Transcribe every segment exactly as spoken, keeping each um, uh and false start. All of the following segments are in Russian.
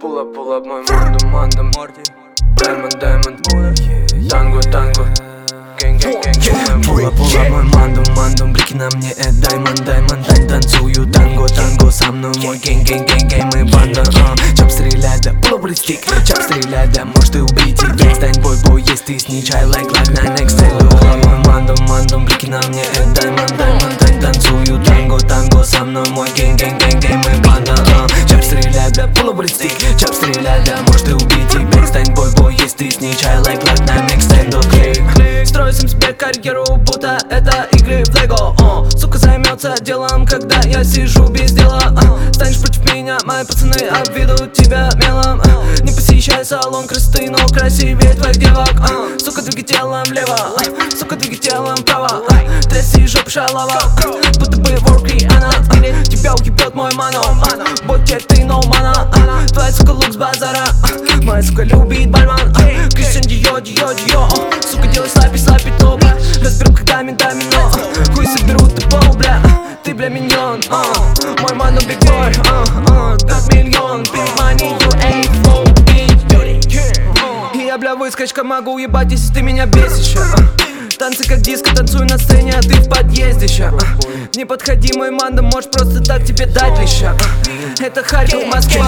Pull up, pull up, мой мандам, мандам Diamond, diamond Танго, танго Gang, gang, gang, gang Pull up, pull up, мой мандам, мандам Блики на мне, это diamond, diamond Тань, танцую танго, танго Со мной мой gang, gang, gang, gang Мы банда, uh. Чап стрелять, да, pull up стик Чап стрелять, да, может ты убить и стань бой, бой, есть ты снич I like, like, на next day Pull up, мой мандам, мандам Блики на мне, это diamond, diamond Тань, танцую танго, танго Со мной мой gang, gang, gang, gang Мы банда, uh. Чап стрелять, да, pull up стик Чап стрелять, да, может ты убить и стань бой, бой, есть ты снич I like, like, на next day Клик, строю сам себе карьеру, будто это игры в Лего uh. Сука займется делом, когда я сижу без дела uh. Станешь против меня, мои пацаны обведут тебя мелом uh. Не посещай салон красоты, но красивее твоих девок uh. Сука, двигай телом влево, uh. Сука, двигай телом вправо uh. Тряси жопу шалава, uh. Будто бы ворки она uh. Тебя уебет мой мано uh. Будь ты no мана uh. Твоя сука лук с базара uh. Моя сука любит бальман uh. Кристиан Дио, Дио, Дио uh. Сука, делай слапи, слапи топ Разберу, когда ментами, но uh. Хуй соберу, ты пол, бля uh. Ты, бля, миньон uh. Мой ману биг бой uh. uh. Как миллион, pink money, you ain't flow, bitch. И я, бля, выскочка, могу ебать, если ты меня бесишь uh. Танцы как диско, танцую на сцене, а ты в подъезде ща uh. Не подходи, мой манда, может просто так тебе дать леща uh. Это Харьков, Москва,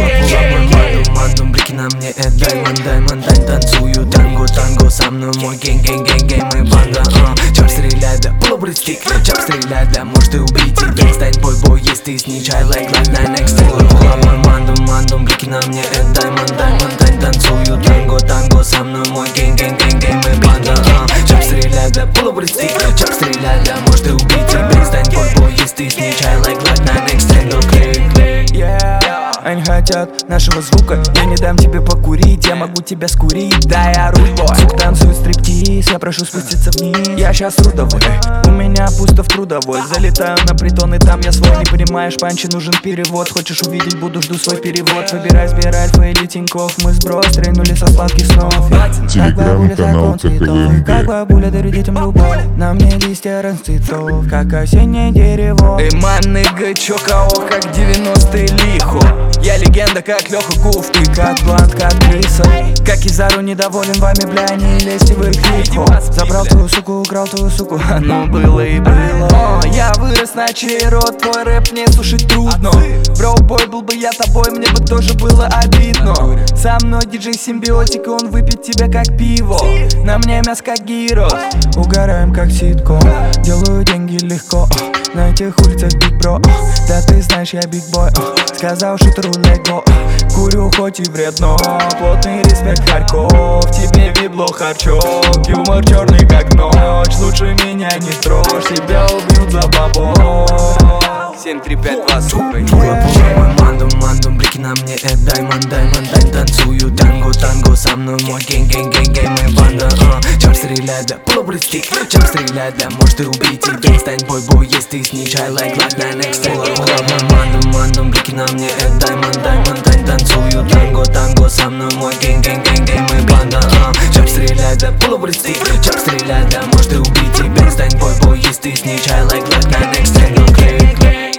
мандам, блики на мне, это diamond, diamond Тань, танцую танго, танго Со мной мой gang, gang, gang, gang Мы банда, uh. Чап стрелять, да, pull up стик Чап стрелять, да, может ты убить и стань бой, бой, есть ты снич I like, like, на next day Pull up, мой мандам, мандам Блики на мне, это diamond, diamond Тань, танцую танго, танго Со мной мой gang, gang, gang, gang Мы банда, uh. Чап стрелять, да, pull up стик Чап стрелять, да, может ты убить и стань бой, бой, есть ты снич I like, like, на next day Клик, клик, yeah. Они хотят нашего звука, я не дам тебе покурить, я могу тебя скурить, да я руль-бой. Сука танцует стриптиз, я прошу спуститься вниз. Я щас трудовой, у меня пусто в трудовой. Залетаю на притон и там я свой, не понимаешь, панчи нужен перевод. Хочешь увидеть, буду, жду свой перевод. Выбирай, сбирай твои Тинькофф, мы сброс, трянули со сладких снов. Как бабуля закон цветов, как бабуля дарит детям любовь. На мне листья расцветов, как осеннее дерево. Эй, манныга, чё кого, как девяностые лихо. Я легенда, как Леха Гуф, ты как блант, как крыса. Как Кизару недоволен вами, бля, не лезьте в их лихо. Забрал твою суку, украл твою суку, оно было и было. О, я вырос на чей рот, твой рэп мне слушать трудно. Бро, бой, был бы я тобой, мне бы тоже было обидно. Со мной диджей симбиотик, и он выпьет тебя как пиво. На мне мясо как гирос, угораем как ситком. Делаю деньги легко, на этих улицах биг бро. Да ты знаешь, я биг бой, сказал шутеру лего. Курю хоть и вредно, плотный респект Харьков. Тебе библо харчок, юмор черный как ночь. Лучше меня не трожь, тебя убьют за бабок. Семь три пять два, сука. Мой мандам, мандам, блики на мне, это diamond, diamond Тань, танцую танго, танго Со мной мой gang, gang, gang, gang Мы банда, uh. Чап стрелять, да, pull up стик Чап стрелять, да, может ты убить и стань бой, бой, есть ты снич I like, like, на next day Pull up, мой мандам, мандам, блики на мне, это diamond, diamond Тань, танцую танго, танго Со мной мой gang, gang, gang, gang Мы банда, uh. Чап стрелять, да, pull up стик Чап стрелять, да, может ты убить и стань бой, бой, есть ты снич I like, like, на next day Клик, клик